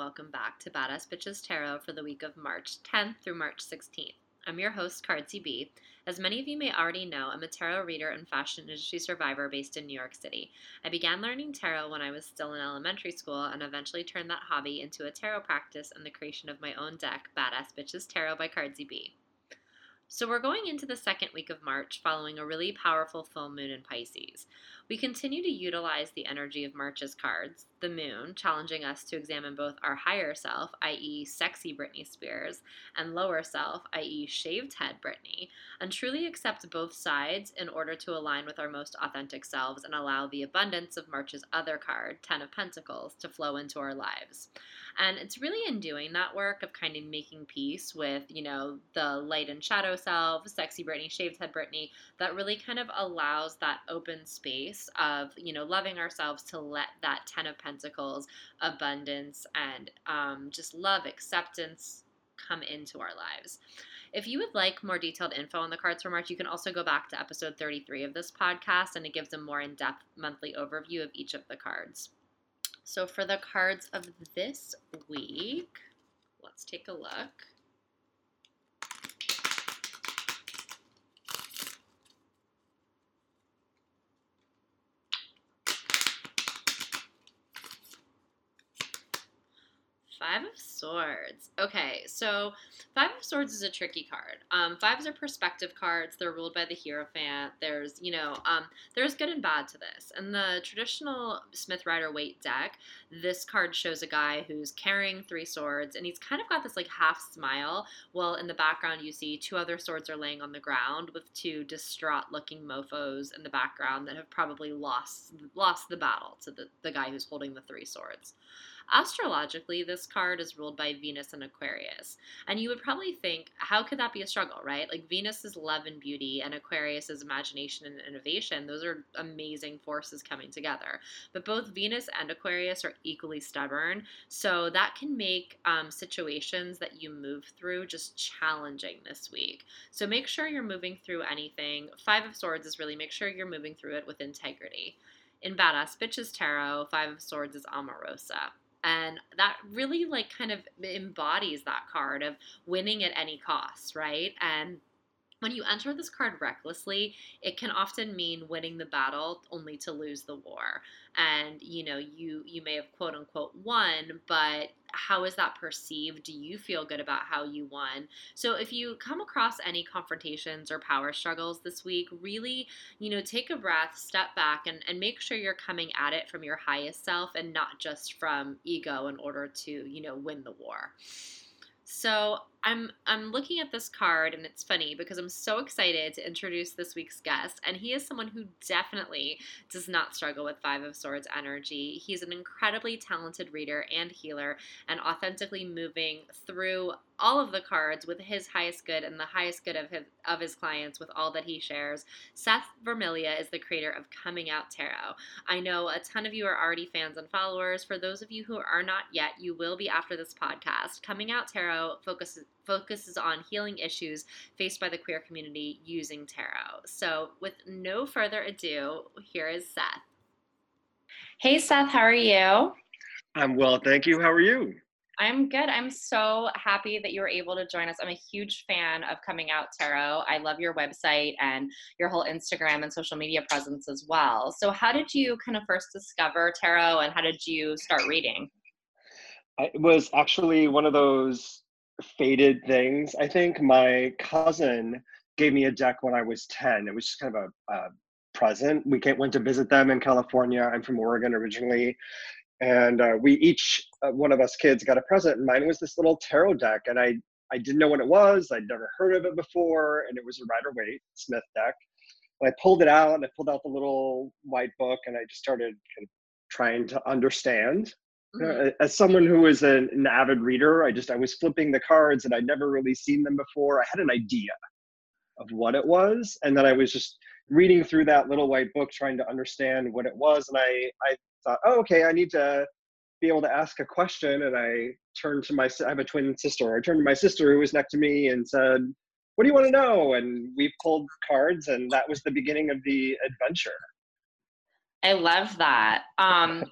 welcome back to Badass Bitches Tarot for the week of March 10th through March 16th. I'm your host, Cardsy B. As many of you may already know, I'm a tarot reader and fashion industry survivor based in New York City. I began learning tarot when I was still in elementary school and eventually turned that hobby into a tarot practice and the creation of my own deck, Badass Bitches Tarot by Cardsy B. So we're going into the second week of March following a really powerful full moon in Pisces. We continue to utilize the energy of March's cards, the moon, challenging us to examine both our higher self, i.e. sexy Britney Spears, and lower self, i.e. shaved head Britney, and truly accept both sides in order to align with our most authentic selves and allow the abundance of March's other card, Ten of Pentacles, to flow into our lives. And it's really in doing that work of kind of making peace with, the light and shadow self, sexy Britney, shaved head Britney, that really kind of allows that open space of, loving ourselves to let that Ten of Pentacles, abundance, and just love, acceptance come into our lives. If you would like more detailed info on the cards for March, you can also go back to episode 33 of this podcast, and it gives a more in-depth monthly overview of each of the cards. So for the cards of this week, let's take a look. Five of Swords. Okay, so Five of Swords is a tricky card. Fives are perspective cards. They're ruled by the Hierophant. There's, there's good and bad to this. In the traditional Smith Rider-Waite deck, this card shows a guy who's carrying three swords, and he's kind of got this like half smile. Well, in the background, you see two other swords are laying on the ground with two distraught-looking mofos in the background that have probably lost the battle to the guy who's holding the three swords. Astrologically, this card is ruled by Venus and Aquarius. And you would probably think, how could that be a struggle, right? Like Venus is love and beauty, and Aquarius is imagination and innovation. Those are amazing forces coming together. But both Venus and Aquarius are equally stubborn. So that can make situations that you move through just challenging this week. So make sure you're moving through anything. Five of Swords is really make sure you're moving through it with integrity. In Badass Bitches Tarot, Five of Swords is Omarosa. And that really kind of embodies that card of winning at any cost, right? And when you enter this card recklessly, it can often mean winning the battle only to lose the war. And, you may have quote unquote won, but how is that perceived? Do you feel good about how you won? So if you come across any confrontations or power struggles this week, really, take a breath, step back, and make sure you're coming at it from your highest self and not just from ego in order to, win the war. So I'm looking at this card, and it's funny because I'm so excited to introduce this week's guest, and he is someone who definitely does not struggle with Five of Swords energy. He's an incredibly talented reader and healer, and authentically moving through all of the cards with his highest good and the highest good of his clients with all that he shares. Seth Vermilia is the creator of Coming Out Tarot. I know a ton of you are already fans and followers. For those of you who are not yet, you will be after this podcast. Coming Out Tarot focuses on healing issues faced by the queer community using tarot. So with no further ado, here is Seth. Hey Seth, how are you? I'm well, thank you. How are you? I'm good. I'm so happy that you were able to join us. I'm a huge fan of Coming Out Tarot. I love your website and your whole Instagram and social media presence as well. So how did you kind of first discover tarot, and how did you start reading? It was actually one of those fated things. I think my cousin gave me a deck when I was 10. It was just kind of a present. We went to visit them in California. I'm from Oregon originally. And we each, one of us kids, got a present. And mine was this little tarot deck. And I didn't know what it was. I'd never heard of it before. And it was a Rider-Waite Smith deck. And I pulled it out, and I pulled out the little white book, and I just started kind of trying to understand. Mm-hmm. As someone who was an avid reader, I was flipping the cards, and I'd never really seen them before. I had an idea of what it was, and then I was just reading through that little white book trying to understand what it was. And I thought, oh, okay, I need to be able to ask a question. And I have a twin sister. I turned to my sister who was next to me and said, what do you want to know? And we pulled cards, and that was the beginning of the adventure. I love that.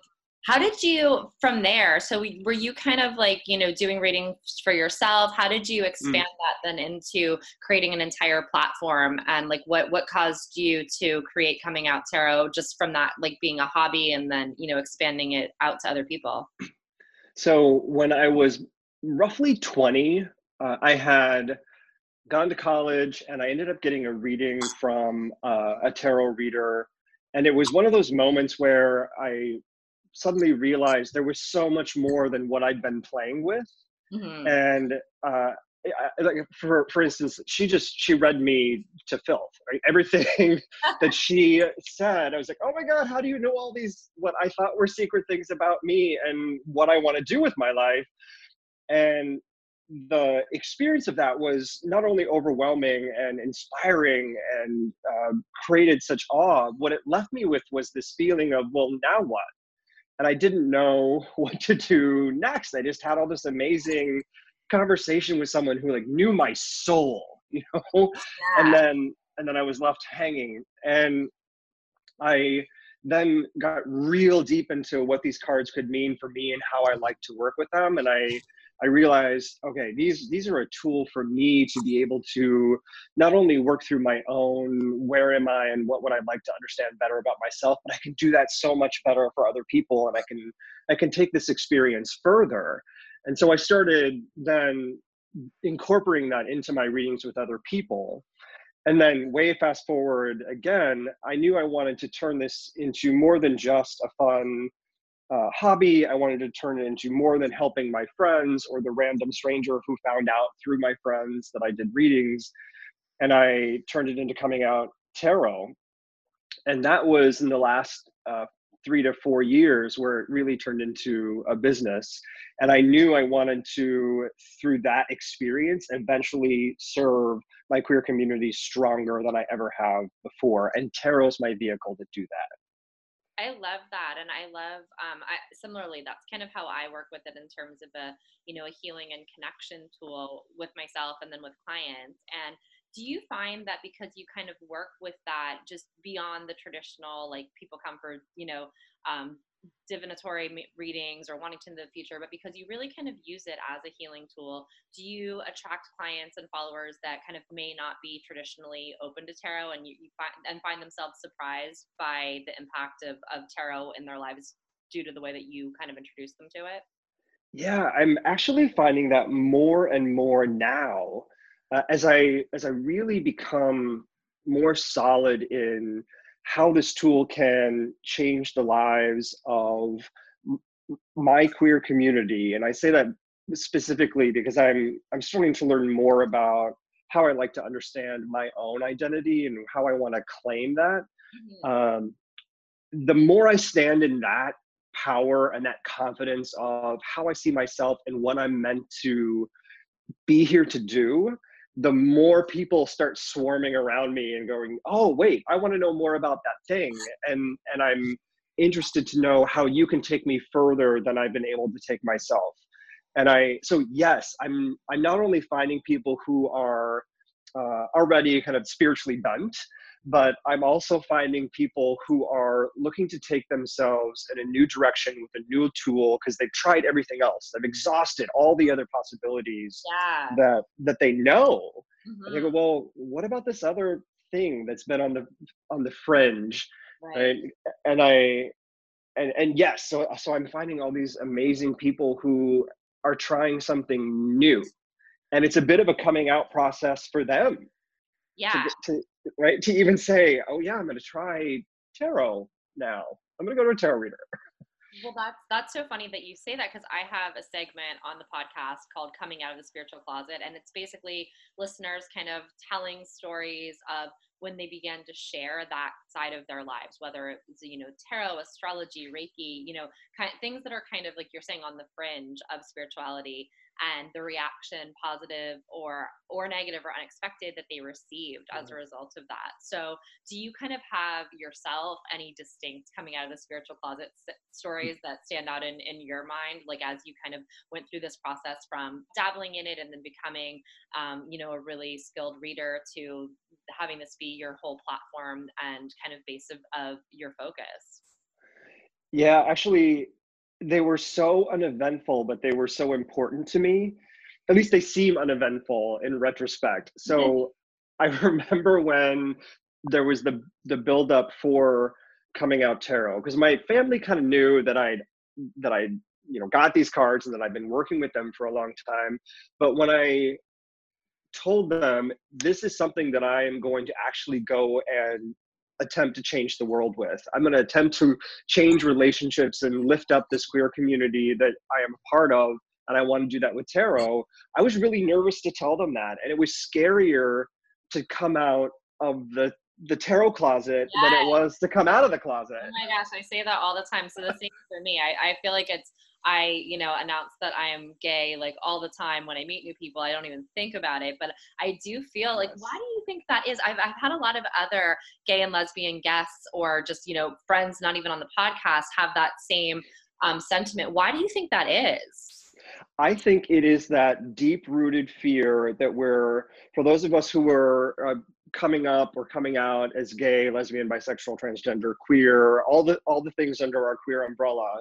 How did you from there? So were you kind of like, doing readings for yourself? How did you Mm. expand that then into creating an entire platform? And like what caused you to create Coming Out Tarot just from that like being a hobby and then, expanding it out to other people? So when I was roughly 20, I had gone to college and I ended up getting a reading from a tarot reader. And it was one of those moments where I suddenly realized there was so much more than what I'd been playing with. Hmm. And like for instance, she read me to filth. Right? Everything that she said, I was like, oh my god, how do you know all these what I thought were secret things about me and what I want to do with my life? And the experience of that was not only overwhelming and inspiring and created such awe. What it left me with was this feeling of, well, now what? And I didn't know what to do next. I just had all this amazing conversation with someone who like knew my soul, and Yeah. then I was left hanging. And I then got real deep into what these cards could mean for me and how I like to work with them. And I realized, okay, these are a tool for me to be able to not only work through my own where am I and what would I like to understand better about myself, but I can do that so much better for other people, and I can take this experience further. And so I started then incorporating that into my readings with other people. And then way fast forward again, I knew I wanted to turn this into more than just a fun hobby. I wanted to turn it into more than helping my friends or the random stranger who found out through my friends that I did readings. And I turned it into Coming Out Tarot. And that was in the last 3 to 4 years where it really turned into a business. And I knew I wanted to, through that experience, eventually serve my queer community stronger than I ever have before. And tarot's my vehicle to do that. I love that, and I love similarly. That's kind of how I work with it in terms of a healing and connection tool with myself and then with clients. And do you find that because you kind of work with that just beyond the traditional, like people come for um, divinatory readings or wanting to know the future, but because you really kind of use it as a healing tool, do you attract clients and followers that kind of may not be traditionally open to tarot, and you find themselves surprised by the impact of tarot in their lives due to the way that you kind of introduce them to it? Yeah, I'm actually finding that more and more now, as I really become more solid in how this tool can change the lives of m- my queer community. And I say that specifically because I'm starting to learn more about how I like to understand my own identity and how I want to claim that. Mhm. Um, the more I stand in that power and that confidence of how I see myself and what I'm meant to be here to do, the more people start swarming around me and going, "Oh, wait, I want to know more about that thing." And I'm interested to know how you can take me further than I've been able to take myself. And so yes, I'm not only finding people who are already kind of spiritually bent, but I'm also finding people who are looking to take themselves in a new direction with a new tool because they've tried everything else. They've exhausted all the other possibilities Yeah. that they know, and they Mhm. go, "Well, what about this other thing that's been on the fringe?" Right. Right? And I and yes, so I'm finding all these amazing people who are trying something new, and it's a bit of a coming out process for them to Yeah. get to, right, to even say, oh yeah, I'm going to try tarot now, I'm going to go to a tarot reader. Well, that's so funny that you say that, because I have a segment on the podcast called "Coming Out of the Spiritual Closet," and it's basically listeners kind of telling stories of when they began to share that side of their lives, whether it was tarot, astrology, Reiki, kind of things that are kind of like you're saying on the fringe of spirituality, and the reaction, positive or negative or unexpected, that they received as a result of that. So do you kind of have yourself any distinct coming out of the spiritual closet stories that stand out in your mind, like as you kind of went through this process from dabbling in it and then becoming a really skilled reader to having this be your whole platform and kind of base of your focus? Yeah, actually, they were so uneventful, but they were so important to me. At least they seem uneventful in retrospect. So I remember when there was the buildup for coming out tarot, because my family kind of knew that I got these cards and that I've been working with them for a long time. But when I told them this is something that I am going to actually go and attempt to change the world with. I'm going to attempt to change relationships and lift up this queer community that I am a part of. And I want to do that with tarot. I was really nervous to tell them that. And it was scarier to come out of the tarot closet than it was to come out of the closet. Oh my gosh, I say that all the time. So the same for me. I feel like I announce that I am gay like all the time when I meet new people. I don't even think about it, but I do feel like, why do you think that is? I've had a lot of other gay and lesbian guests, or just, friends, not even on the podcast, have that same sentiment. Why do you think that is? I think it is that deep-rooted fear that for those of us who were coming up or coming out as gay, lesbian, bisexual, transgender, queer, all the things under our queer umbrella,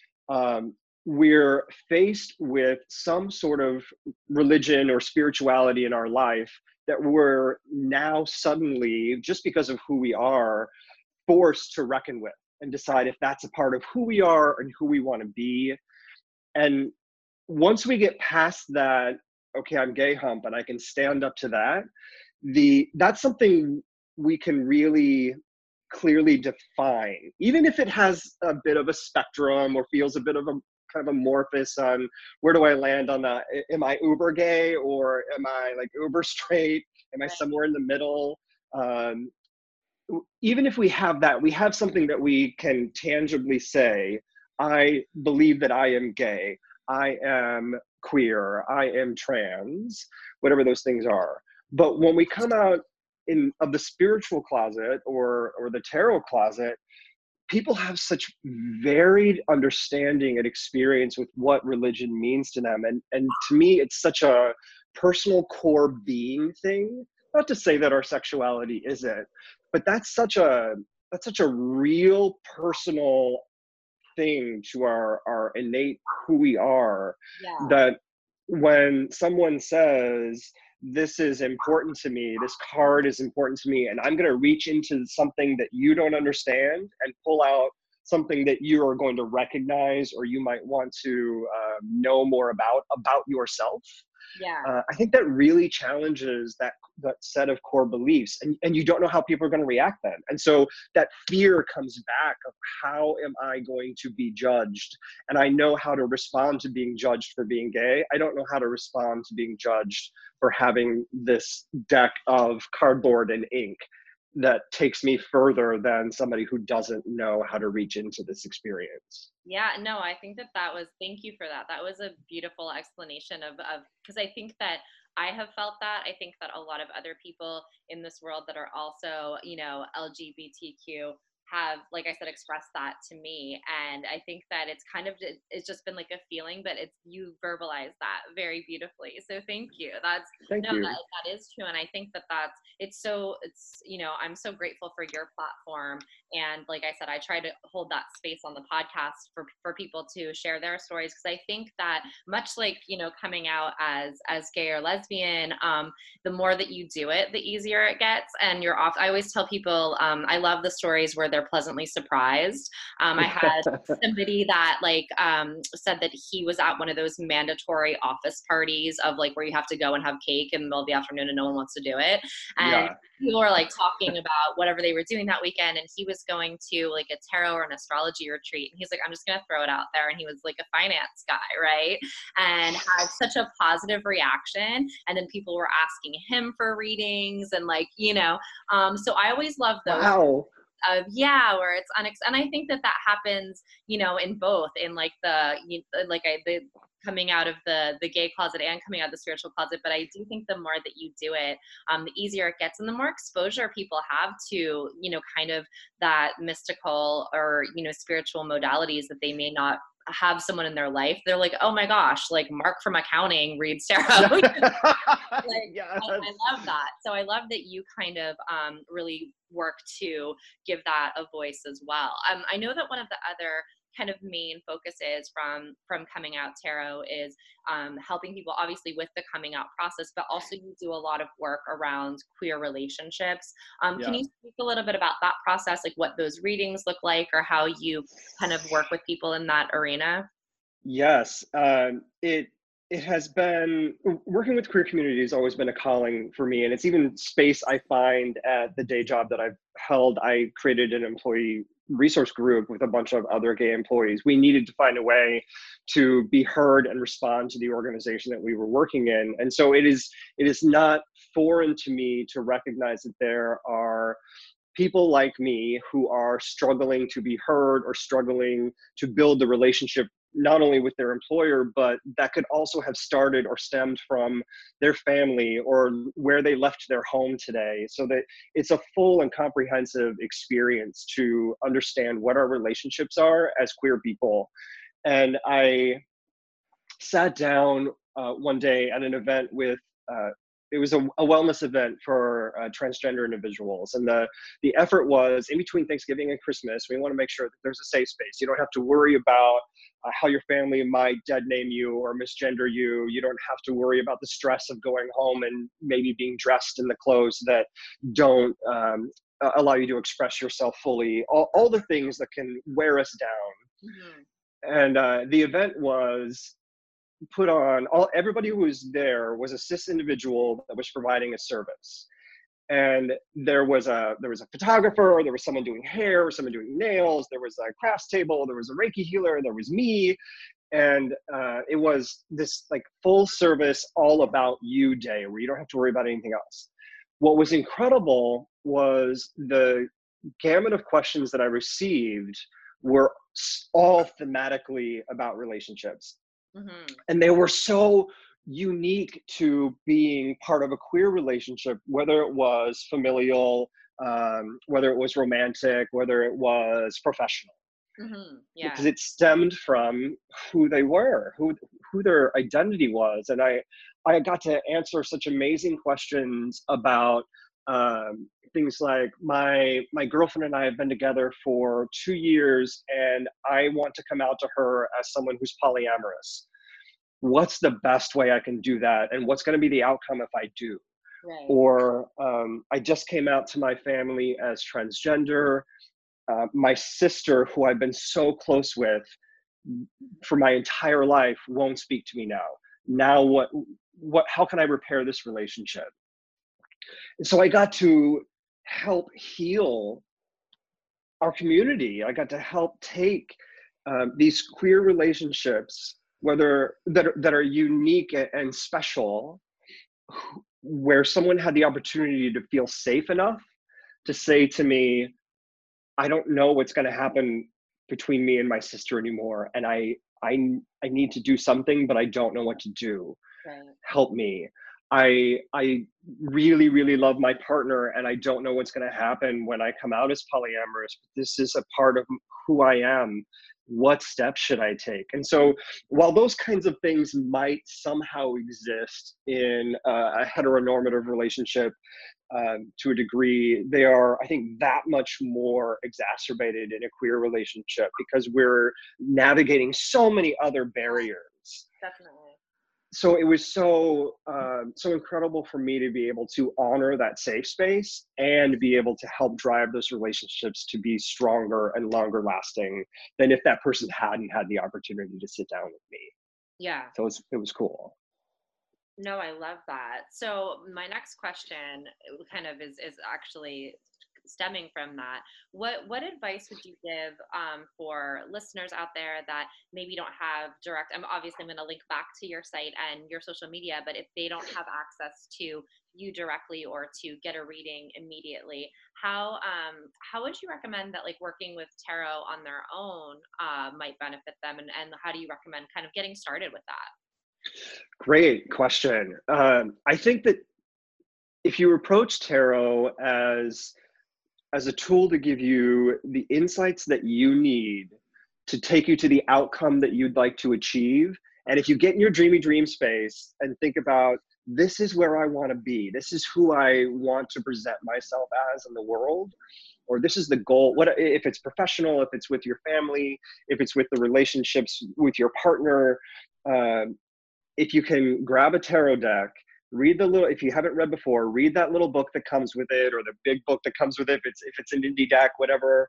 we're faced with some sort of religion or spirituality in our life that we're now suddenly, just because of who we are, forced to reckon with and decide if that's a part of who we are and who we want to be. And once we get past that, okay, I'm gay hump and I can stand up to that, that's something we can really clearly define, even if it has a bit of a spectrum or feels a bit of a kind of amorphous on where do I land on that. Am I uber gay, or am I like uber straight? Am I somewhere in the middle? Even if we have that, we have something that we can tangibly say, I believe that I am gay, I am queer, I am trans, whatever those things are. But when we come out of the spiritual closet or the tarot closet, people have such varied understanding and experience with what religion means to them. And to me, it's such a personal core being thing. Not to say that our sexuality isn't, but that's such a real personal thing to our innate who we are, that when someone says, this is important to me, this card is important to me, and I'm going to reach into something that you don't understand and pull out something that you are going to recognize, or you might want to know more about yourself. I think that really challenges that set of core beliefs, and you don't know how people are going to react then. And so that fear comes back of, how am I going to be judged? And I know how to respond to being judged for being gay. I don't know how to respond to being judged for having this deck of cardboard and ink that takes me further than somebody who doesn't know how to reach into this experience. Yeah, no, I think that was, thank you for that. That was a beautiful explanation of, because I think that I have felt that. I think that a lot of other people in this world that are also, LGBTQ have, like I said, expressed that to me. And I think that it's just been like a feeling, but you verbalize that very beautifully. So thank you. Thank you. That is true. And I think I'm so grateful for your platform. And like I said, I try to hold that space on the podcast for people to share their stories. Cause I think that much like, coming out as gay or lesbian, the more that you do it, the easier it gets. And I always tell people, I love the stories where they're pleasantly surprised. I had somebody that said that he was at one of those mandatory office parties of where you have to go and have cake in the middle of the afternoon and no one wants to do it. And people were talking about whatever they were doing that weekend. And he was going to a tarot or an astrology retreat. And he's like, I'm just going to throw it out there. And he was a finance guy, right? And had such a positive reaction. And then people were asking him for readings and so I always love those. Wow. Where it's and I think that happens, in both, in the coming out of the gay closet and coming out of the spiritual closet. But I do think the more that you do it, the easier it gets, and the more exposure people have to, kind of that mystical or, spiritual modalities that they may not have someone in their life. They're like, oh my gosh, Mark from accounting reads tarot. Yes. I love that. So I love that you kind of really work to give that a voice as well. I know that one of the other kind of main focus is from Coming Out Tarot is helping people obviously with the coming out process, but also you do a lot of work around queer relationships. Can Yeah. you speak a little bit about that process, like what those readings look like or how you kind of work with people in that arena? Yes, it has been working with queer community has always been a calling for me, and it's even space I find at the day job that I've held. I created an employee resource group with a bunch of other gay employees. We needed to find a way to be heard and respond to the organization that we were working in, and so it is not foreign to me to recognize that there are people like me who are struggling to be heard or struggling to build the relationship not only with their employer, but that could also have started or stemmed from their family or where they left their home today. So that it's a full and comprehensive experience to understand what our relationships are as queer people. And I sat down one day at an event with it was a wellness event for transgender individuals, and the effort was in between Thanksgiving and Christmas. We want to make sure that there's a safe space. You don't have to worry about how your family might dead name you or misgender you. You don't have to worry about the stress of going home and maybe being dressed in the clothes that don't allow you to express yourself fully. All the things that can wear us down. Mm-hmm. And the event was put on. Everybody who was there was a cis individual that was providing a service, and there was a photographer, there was someone doing hair, someone doing nails, there was a crafts table, there was a Reiki healer, there was me, and it was this like full service all about you day where you don't have to worry about anything else. What was incredible was the gamut of questions that I received were all thematically about relationships. Mm-hmm. And they were so unique to being part of a queer relationship, whether it was familial, whether it was romantic, whether it was professional, Mm-hmm. Yeah. because it stemmed from who they were, who their identity was. And I got to answer such amazing questions about things like my girlfriend and I have been together for 2 years, and I want to come out to her as someone who's polyamorous. What's the best way I can do that? And what's going to be the outcome if I do? Right. Or I just came out to my family as transgender. My sister, who I've been so close with for my entire life, won't speak to me now. Now how can I repair this relationship? And so I got to help heal our community. I got to help take these queer relationships, whether that are unique and special, where someone had the opportunity to feel safe enough to say to me, I don't know what's going to happen between me and my sister anymore, and I need to do something, but I don't know what to do. Right. Help me. I really, really love my partner, and I don't know what's going to happen when I come out as polyamorous, but this is a part of who I am. What steps should I take? And so while those kinds of things might somehow exist in a heteronormative relationship, to a degree, they are, I think, that much more exacerbated in a queer relationship because we're navigating so many other barriers. Definitely. So it was so incredible for me to be able to honor that safe space and be able to help drive those relationships to be stronger and longer lasting than if that person hadn't had the opportunity to sit down with me. Yeah. So it was cool. No, I love that. So my next question kind of is actually stemming from that. What advice would you give for listeners out there that maybe don't have direct? I'm going to link back to your site and your social media, but if they don't have access to you directly or to get a reading immediately, how would you recommend that like working with tarot on their own might benefit them, and how do you recommend kind of getting started with that? Great question. I think that if you approach tarot as a tool to give you the insights that you need to take you to the outcome that you'd like to achieve, and if you get in your dreamy dream space and think about, this is where I want to be, this is who I want to present myself as in the world, or this is the goal. What if it's professional, if it's with your family, if it's with the relationships with your partner. If you can grab a tarot deck, read the little, if you haven't read before, read that little book that comes with it, or the big book that comes with it, if it's an indie deck, whatever.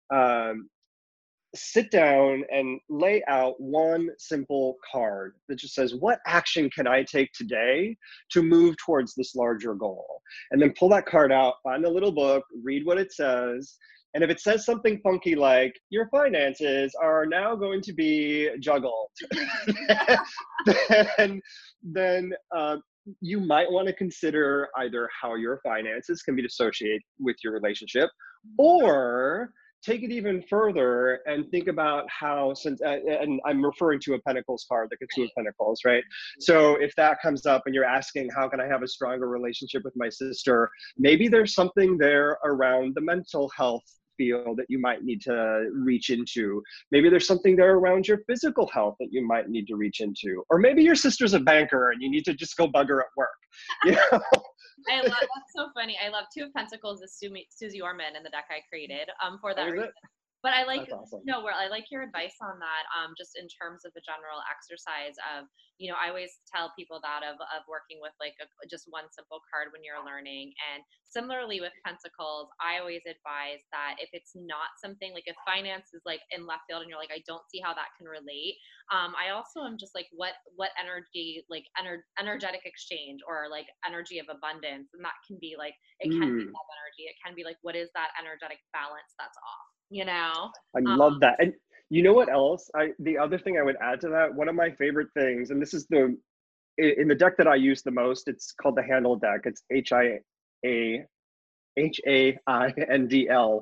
Sit down and lay out one simple card that just says, what action can I take today to move towards this larger goal? And then pull that card out, find the little book, read what it says. And if it says something funky like, your finances are now going to be juggled, then you might want to consider either how your finances can be associated with your relationship, or take it even further and think about how, since, and I'm referring to a Pentacles card, like a Two of Pentacles, right? So if that comes up and you're asking, how can I have a stronger relationship with my sister? Maybe there's something there around the mental health field that you might need to reach into. Maybe there's something there around your physical health that you might need to reach into. Or maybe your sister's a banker and you need to just go bug her at work. You know? I love, that's so funny. I love Two of Pentacles is Susie Orman in the deck I created for that reason. But I like, awesome. No, where I like your advice on that, just in terms of a general exercise of, you know, I always tell people that of working with like just one simple card when you're learning. And similarly with Pentacles, I always advise that if it's not something like, if finance is like in left field and you're like, I don't see how that can relate. I also am just like, what energy, like energetic exchange or like energy of abundance. And that can be like, it can be love energy. It can be like, what is that energetic balance that's off? You know, I love that. And you know what else? The other thing I would add to that, one of my favorite things, and this is in the deck that I use the most, it's called the Handle deck. It's Haindl.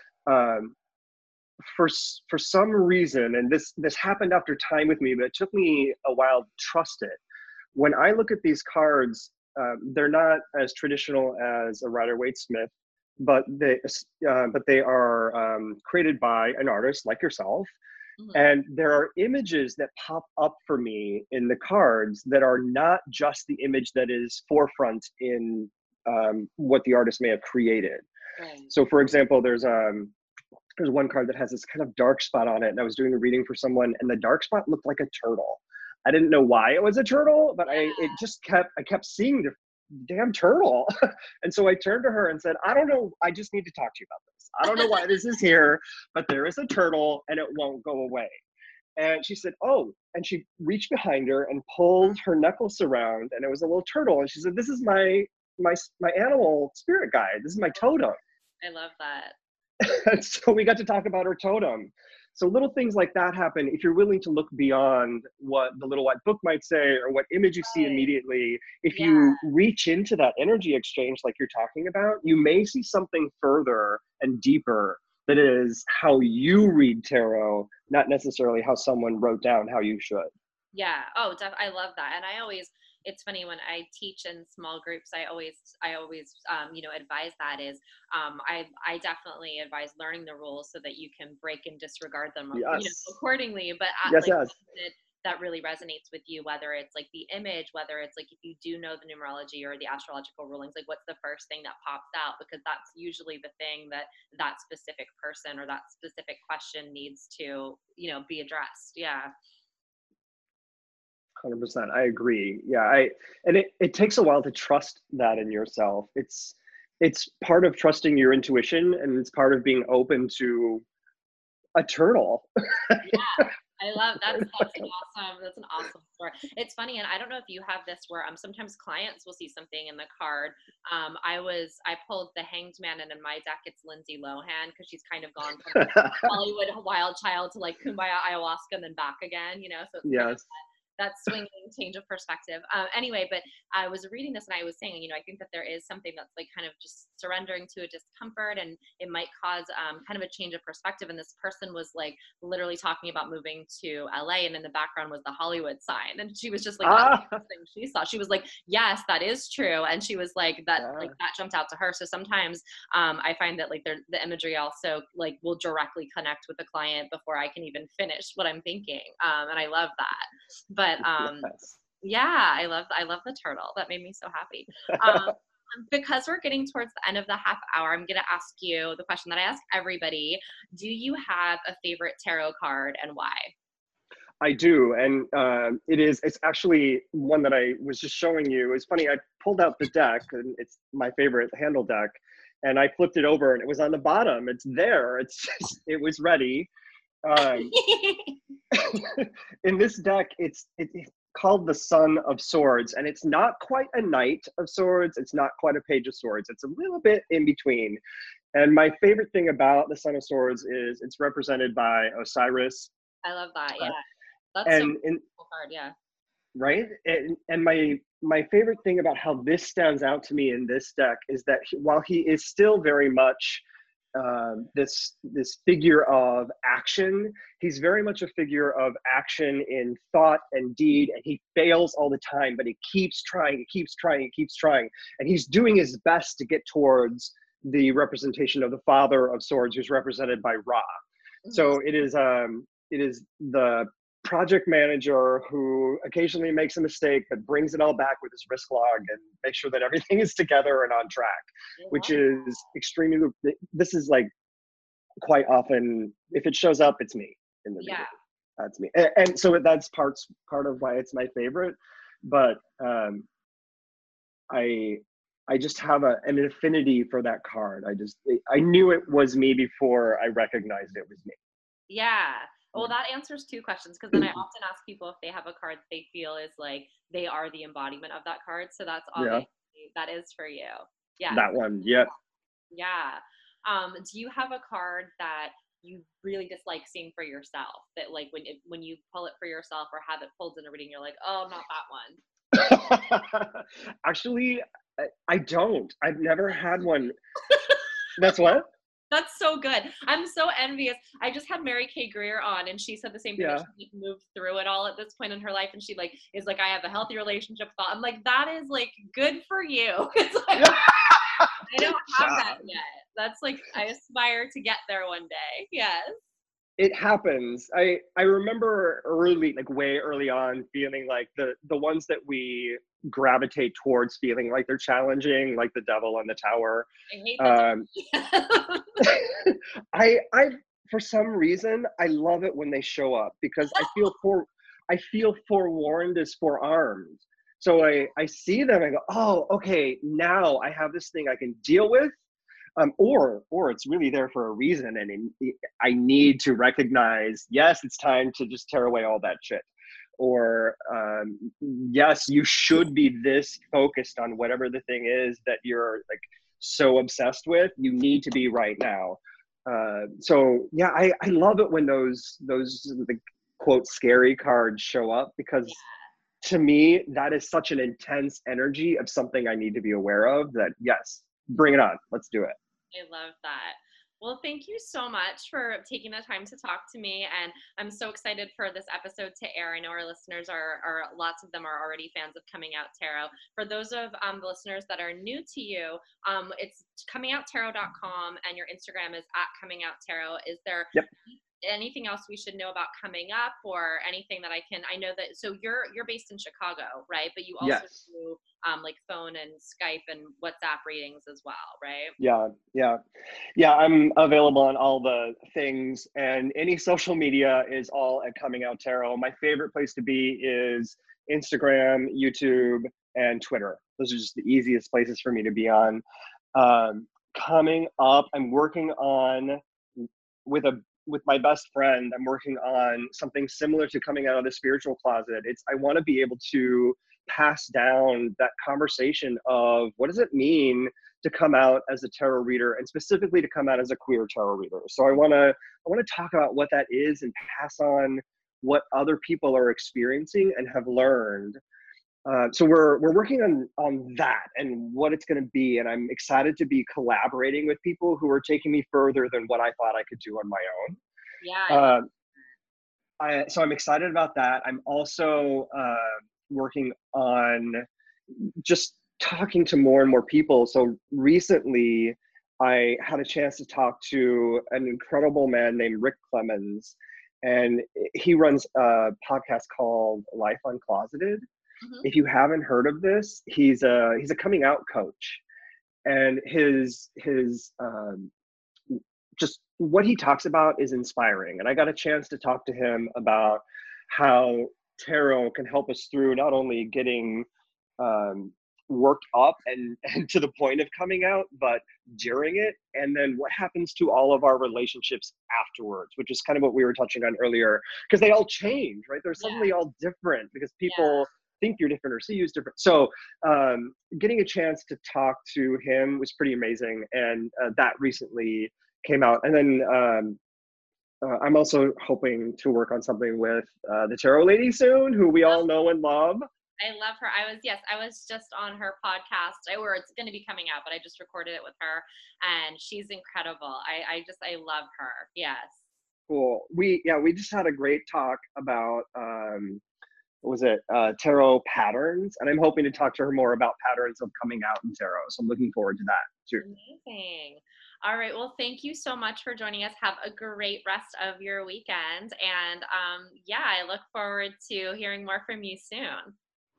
For some reason, and this happened after time with me, but it took me a while to trust it. When I look at these cards, they're not as traditional as a Rider-Waite-Smith, but they are created by an artist like yourself. And there are images that pop up for me in the cards that are not just the image that is forefront in what the artist may have created. Right. So for example, there's one card that has this kind of dark spot on it, and I was doing a reading for someone, and the dark spot looked like a turtle. I didn't know why it was a turtle, but I kept seeing the damn turtle. And so I turned to her and said, I don't know, I just need to talk to you about this. I don't know why this is here, but there is a turtle and it won't go away. And she said, oh, and she reached behind her and pulled her necklace around, and it was a little turtle. And she said, this is my animal spirit guide. This is my totem. I love that. And so we got to talk about her totem. So little things like that happen if you're willing to look beyond what the little white book might say or what image you see immediately. If you reach into that energy exchange like you're talking about, you may see something further and deeper that is how you read tarot, not necessarily how someone wrote down how you should. Yeah. Oh, I love that. And it's funny when I teach in small groups, I always advise that is, I definitely advise learning the rules so that you can break and disregard them, accordingly. But that really resonates with you, whether it's like the image, whether it's like, if you do know the numerology or the astrological rulings, like what's the first thing that pops out? Because that's usually the thing that specific person or that specific question needs to, be addressed. Yeah. 100%. I agree. Yeah. And it takes a while to trust that in yourself. It's part of trusting your intuition, and it's part of being open to a turtle. Yeah. I love that's an awesome story. It's funny, and I don't know if you have this where sometimes clients will see something in the card. I pulled the Hanged Man, and in my deck it's Lindsay Lohan, because she's kind of gone from Hollywood wild child to like Kumbaya ayahuasca and then back again, so it's kind of that swinging change of perspective. Anyway, but I was reading this and I was saying, I think that there is something that's like kind of just surrendering to a discomfort, and it might cause kind of a change of perspective. And this person was like literally talking about moving to LA, and in the background was the Hollywood sign. And she was just like, that's the first thing she saw. She was like, yes, that is true. And she was like, like that jumped out to her. So sometimes I find that like the imagery also like will directly connect with the client before I can even finish what I'm thinking. And I love that. But yeah, I love the turtle. That made me so happy. because we're getting towards the end of the half hour, I'm going to ask you the question that I ask everybody. Do you have a favorite tarot card and why? I do, and it's actually one that I was just showing you. It's funny, I pulled out the deck, and it's my favorite handle deck, and I flipped it over, and it was on the bottom. It's there. It's just, it was ready. Um, in this deck, it's called the Son of Swords, and it's not quite a Knight of Swords. It's not quite a Page of Swords. It's a little bit in between. And my favorite thing about the Son of Swords is it's represented by Osiris. I love that. Yeah. That's And a cool card. Yeah. right, and my favorite thing about how this stands out to me in this deck is that while he is still very much this figure of action, he's very much a figure of action in thought and deed, and he fails all the time, but he keeps trying, he keeps trying, he keeps trying, and he's doing his best to get towards the representation of the Father of Swords, who's represented by Ra. So it is the project manager who occasionally makes a mistake but brings it all back with his risk log and makes sure that everything is together and on track, which is extremely, this is like quite often, if it shows up, it's me in the video. That's me. And so that's part of why it's my favorite. But I just have an affinity for that card. I knew it was me before I recognized it was me. Yeah. Well, that answers two questions, because then I often ask people if they have a card they feel is like they are the embodiment of that card. So that's obviously that is for you. Yeah. That one. Yep. Yeah. Do you have a card that you really dislike seeing for yourself, that like when you pull it for yourself or have it pulled in a reading, you're like, oh, not that one? Actually, I don't. I've never had one. That's what? That's so good. I'm so envious. I just had Mary Kay Greer on, and she said the same thing. That she moved through it all at this point in her life, and she like is like, I have a healthy relationship thought. I'm like, that is like good for you. It's like, I don't have that yet. That's like, I aspire to get there one day. Yes. It happens. I remember way early on, feeling like the ones that we gravitate towards feeling like they're challenging, like the Devil and the Tower. I hate I for some reason I love it when they show up, because I feel forewarned is forearmed. So I see them and go, oh, okay, now I have this thing I can deal with. Or it's really there for a reason, and I need to recognize, yes, it's time to just tear away all that shit. Or yes, you should be this focused on whatever the thing is that you're like so obsessed with. You need to be right now. So yeah, I love it when those the quote scary cards show up, because to me that is such an intense energy of something I need to be aware of. That yes, bring it on. Let's do it. I love that. Well, thank you so much for taking the time to talk to me. And I'm so excited for this episode to air. I know our listeners are lots of them are already fans of Coming Out Tarot. For those of the listeners that are new to you, it's comingoutarot.com, and your Instagram is @comingoutarot. Is there anything else we should know about coming up, or anything that I know that, so you're based in Chicago, right? But you also do like phone and Skype and WhatsApp readings as well, right? Yeah, I'm available on all the things, and any social media is all at Coming Out Tarot. My favorite place to be is Instagram, YouTube, and Twitter. Those are just the easiest places for me to be on. Coming up, I'm working on with my best friend, I'm working on something similar to Coming Out of the Spiritual Closet. I want to be able to pass down that conversation of what does it mean to come out as a tarot reader, and specifically to come out as a queer tarot reader. So I want to talk about what that is and pass on what other people are experiencing and have learned. So we're working on that and what it's going to be, and I'm excited to be collaborating with people who are taking me further than what I thought I could do on my own. So I'm excited about that. I'm also working on just talking to more and more people. So recently, I had a chance to talk to an incredible man named Rick Clemens, and he runs a podcast called Life Uncloseted. If you haven't heard of this, he's a coming out coach, and his just what he talks about is inspiring. And I got a chance to talk to him about how tarot can help us through not only getting worked up and to the point of coming out, but during it, and then what happens to all of our relationships afterwards, which is kind of what we were touching on earlier, because they all change, right? They're suddenly all different because people think you're different or see you as different. So getting a chance to talk to him was pretty amazing, and that recently came out. And then I'm also hoping to work on something with the Tarot Lady soon, who we all know and love. I love her. I was just on her podcast. It's going to be coming out, but I just recorded it with her, and she's incredible. I love her. Yes. Cool. We just had a great talk about what was it, tarot patterns, and I'm hoping to talk to her more about patterns of coming out in tarot. So I'm looking forward to that too. Amazing. All right. Well, thank you so much for joining us. Have a great rest of your weekend, and I look forward to hearing more from you soon.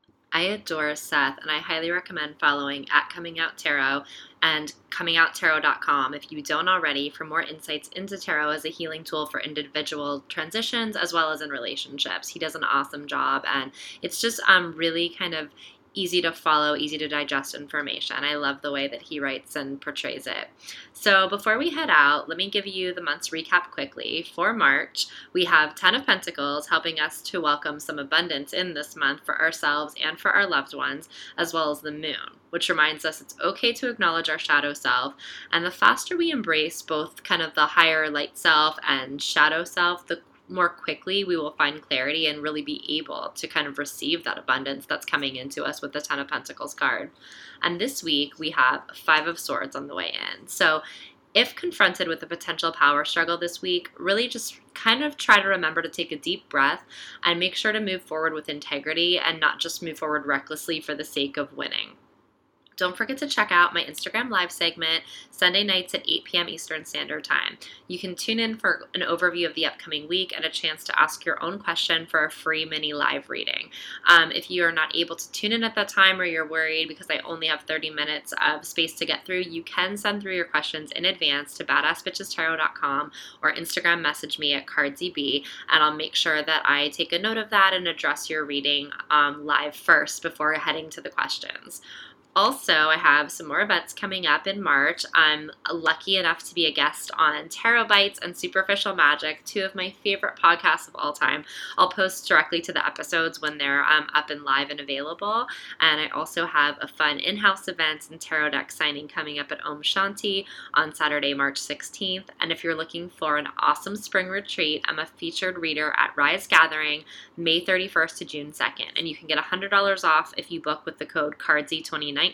I adore Seth, and I highly recommend following at Coming Out Tarot and comingoutarot.com if you don't already, for more insights into tarot as a healing tool for individual transitions as well as in relationships. He does an awesome job, and it's just really kind of easy to follow, easy to digest information. I love the way that he writes and portrays it. So before we head out, let me give you the month's recap quickly. For March, we have 10 of Pentacles helping us to welcome some abundance in this month for ourselves and for our loved ones, as well as the moon, which reminds us it's okay to acknowledge our shadow self. And the faster we embrace both kind of the higher light self and shadow self, the more quickly we will find clarity and really be able to kind of receive that abundance that's coming into us with the 10 of Pentacles card. And this week we have 5 of Swords on the way in. So if confronted with a potential power struggle this week, really just kind of try to remember to take a deep breath and make sure to move forward with integrity and not just move forward recklessly for the sake of winning. Don't forget to check out my Instagram live segment Sunday nights at 8 p.m. Eastern Standard Time. You can tune in for an overview of the upcoming week and a chance to ask your own question for a free mini live reading. If you are not able to tune in at that time, or you're worried because I only have 30 minutes of space to get through, you can send through your questions in advance to badassbitchestarot.com or Instagram message me at cardseb, and I'll make sure that I take a note of that and address your reading live first before heading to the questions. Also, I have some more events coming up in March. I'm lucky enough to be a guest on Tarot Bites and Superficial Magic, 2 of my favorite podcasts of all time. I'll post directly to the episodes when they're up and live and available. And I also have a fun in-house event and tarot deck signing coming up at Om Shanti on Saturday, March 16th. And if you're looking for an awesome spring retreat, I'm a featured reader at Rise Gathering, May 31st to June 2nd. And you can get $100 off if you book with the code CARDSY2019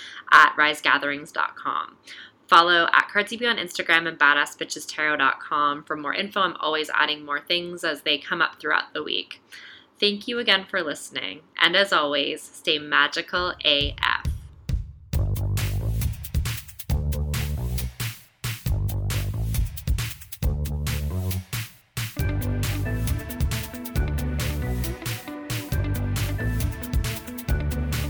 at risegatherings.com. Follow at CardsEB on Instagram and badassbitchestarot.com for more info. I'm always adding more things as they come up throughout the week. Thank you again for listening, and as always, stay magical AF.